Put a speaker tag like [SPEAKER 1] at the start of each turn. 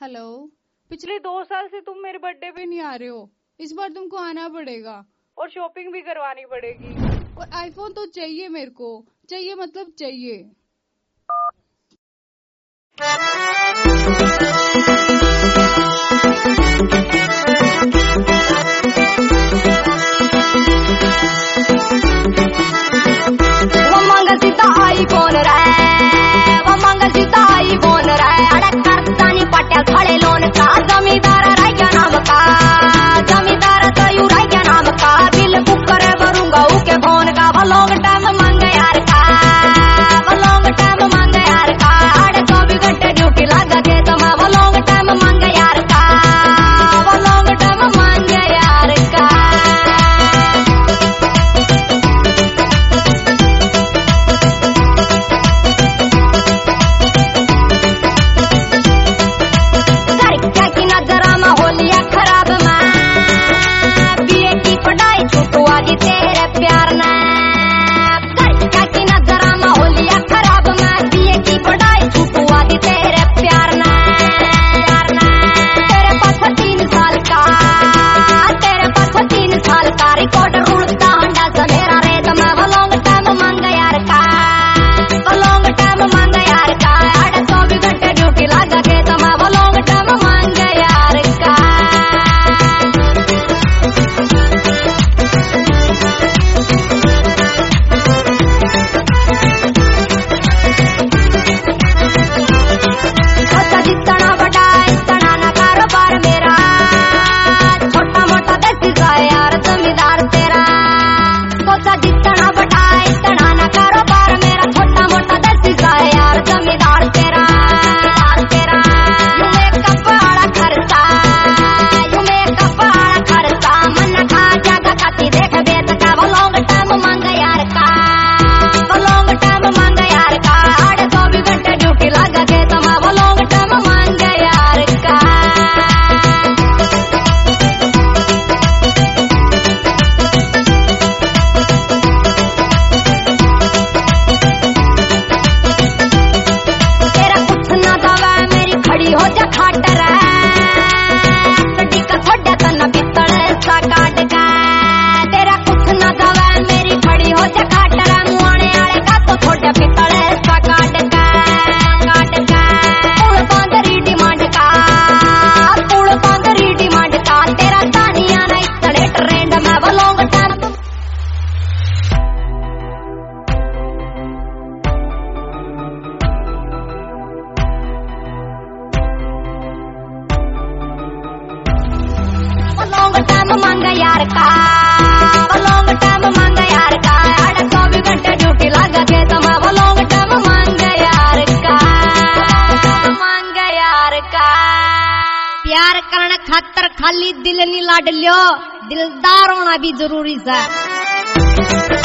[SPEAKER 1] Hello, पिछले 2 साल से तुम मेरे बर्थडे पे नहीं आ रहे हो। इस बार तुमको आना पड़ेगा और शॉपिंग भी करवानी पड़ेगी। और आईफोन तो चाहिए मेरे को, चाहिए मतलब चाहिए।
[SPEAKER 2] वो मंगल सीता आईफोन रहे, वो मंगल सीता आईफोन रहे। अड़क करतानी पटेल खड़े लोन का जमींदार राजा नाम का, जमींदार तो यू राजा नाम का। बिल बुक करे भरूंगा उके फोन का। वो लॉन्ग टाइम मांगे यार का, वो लॉन्ग टाइम मांगे यार का। 24 घंटे ड्यूटी लगा के तुम। वो लॉन्ग टाइम मांगे यार का, वो लॉन्ग टाइम मांगे यार का। तेरे प्यार ने घर की नजरा में होलिया खराब। मैं दिए की पढ़ाई छुपुआ दी तेरे प्यार ने। तेरे पास 3 साल का, तेरे पास 3 साल का रिकॉर्ड रुड़ता हंडा से मेरा रेत में। वो लॉन्ग टाइम मांग यार का, वो लॉन्ग टाइम मांग यार का। 24 घंटे ड्यूटी लगा के तुम। वो लॉन्ग टाइम मांग यार का। जितना बड़ा इतना ना कारोबार मेरा, छोटा मोटा देसी सा यार जमींदार तेरा। सोचा जितना बड़ा इतना ना कारोबार मेरा, छोटा मोटा देसी सा यार जमींदार तेरा। यू मेकअप वाला खर्चा, यू मेकअप वाला खर्चा। मन खा जागा खाती देख बेत का। वो लॉन्ग टाइम मांग यार का, वो लॉन्ग टाइम मांग यार का। 24 घंटे ड्यूटी लगा के तुम। वो लॉन्ग टाइम मांग यार का। तेरा कुछ ना दवा मेरी खड़ी हो जा खाटर टिका छोड़ा तना पितल सा काट का। तेरा कुछ ना दवा मेरी खड़ी हो जा खाटर। मुआने आले का तो छोड़ा पितल सा काट का। पुल पांदरी डिमांड का, पुल पांदरी डिमांड का। तेरा तानिया ना इतने ट्रेंड में। वो लॉन्ग टाइम मांग यार का, वो लॉन्ग टाइम मांग यार का। 24 घंटे ड्यूटी लगा के तुम। वो लॉन्ग टाइम मांग यार का, मांग यार का। प्यार करने खातर खाली दिल नहीं लाड लियो, दिलदार होना भी जरूरी है।